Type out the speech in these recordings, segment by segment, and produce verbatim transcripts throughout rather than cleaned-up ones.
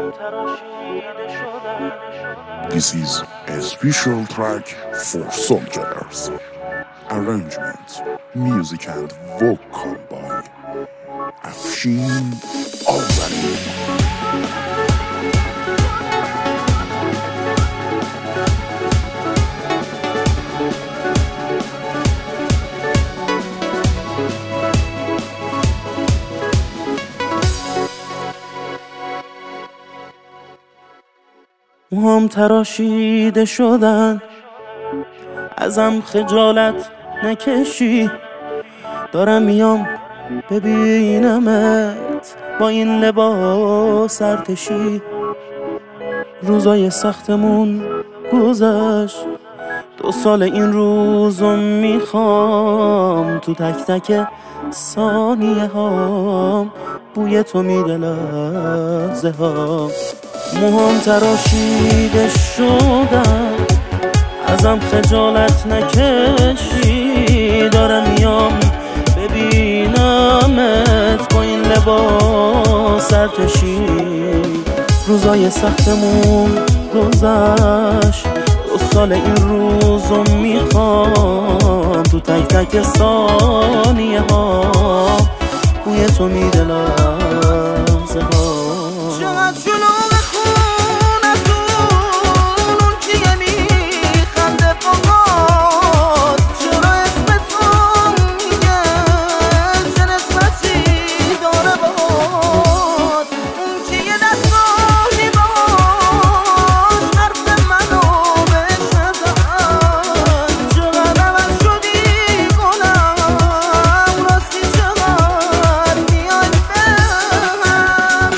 This is a special track for soldiers. Arrangement, music and vocal by Afshin Azari. موهام تراشیده شدن، ازم خجالت نکشی. دارم میام ببینمت با این لباس ارتشی. روزای سختمون گذشت، دو سال این روزو میخوام. تو تک تک ثانیه هام بوی تو میده لحظه ها. موهام تراشیده شدن، ازم خجالت نکشی. دارم میام ببینمت با این لباس ارتشی. روزای سختمون گذشت، دو سال این روزو میخوام. تو تک تک ثانیه ها بوی تو میده لحظه ها. چقدر شلوغ خونتون، اون کیه میخنده باهات؟ چرا اسم تو میگه چه نسبتی داره باهات؟ اون کیه دستانی باش حرف منو بهش نزن. چقدر عوض شدی گلم، راستی چقدر میای بهم.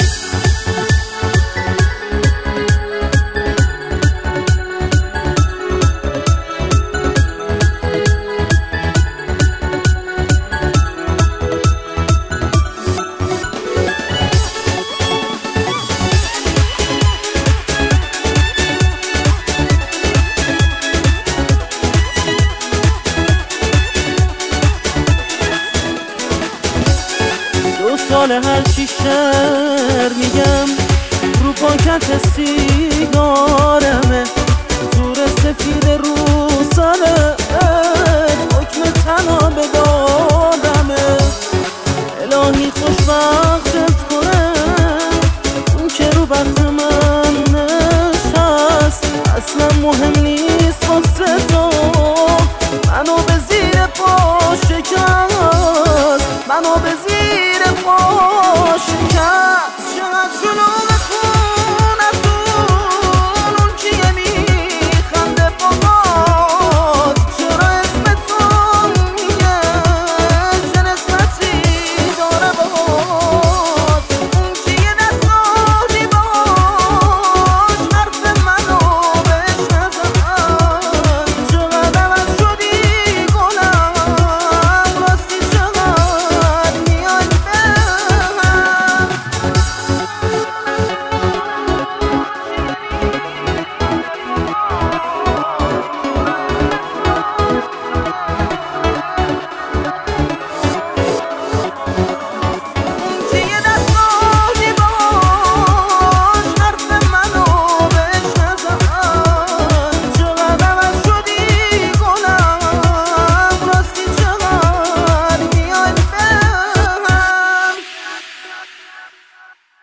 دو سال هر چی شعر میگم رو پاکت سیگارمه. زور سفید رو سرت حکم تنها به دادمه. الهی خوشبختت کنه اون که رو بخت من نشست. اصلا مهم نیست واسه تو منو به زیر پا شکست، منو به زیر پا شکست. چقدر شلوغ خونتون، اون کیه میخنده باهات؟ چرا اسم تو میگه چه نسبتی داره باهات؟ اون کیه دستانی باش حرف منو بهش نزن. چقدر عوض شدی گلم، راستی چقدر میای بهم. اون کیه دستانی باش حرف منو بهش نزن. چقدر عوض شدی گلم، راستی چقدر میای بهم.